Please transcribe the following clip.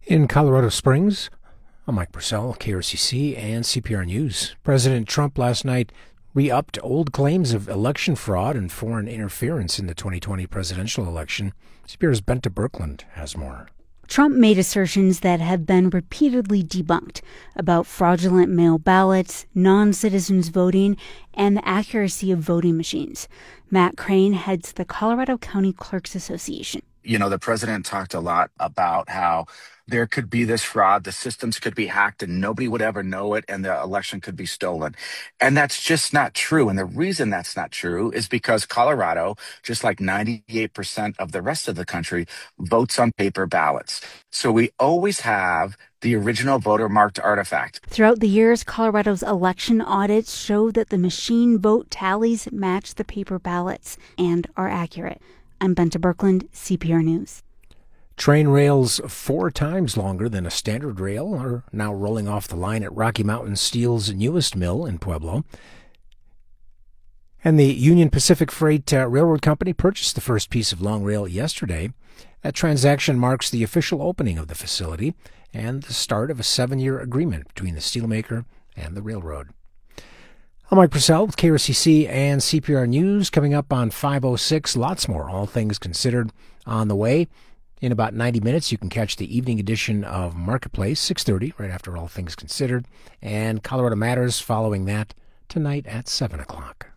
In Colorado Springs, I'm Mike Purcell, KRCC and CPR News. President Trump last night re-upped old claims of election fraud and foreign interference in the 2020 presidential election. CPR's Bente Birkeland has more. Trump made assertions that have been repeatedly debunked about fraudulent mail ballots, non-citizens voting, and the accuracy of voting machines. Matt Crane heads the Colorado County Clerks Association. You know, the president talked a lot about how there could be this fraud, the systems could be hacked and nobody would ever know it and the election could be stolen. And that's just not true. And the reason that's not true is because Colorado, just like 98% of the rest of the country, votes on paper ballots. So we always have the original voter marked artifact. Throughout the years, Colorado's election audits show that the machine vote tallies match the paper ballots and are accurate. I'm Bente Birkeland, CPR News. Train rails 4 times longer than a standard rail are now rolling off the line at Rocky Mountain Steel's newest mill in Pueblo. And the Union Pacific Freight Railroad Company purchased the first piece of long rail yesterday. That transaction marks the official opening of the facility and the start of a 7-year agreement between the steelmaker and the railroad. I'm Mike Purcell with KRCC and CPR News. Coming up on 5:06, lots more All Things Considered on the way. In about 90 minutes, you can catch the evening edition of Marketplace, 6:30, right after All Things Considered, and Colorado Matters following that tonight at 7 o'clock.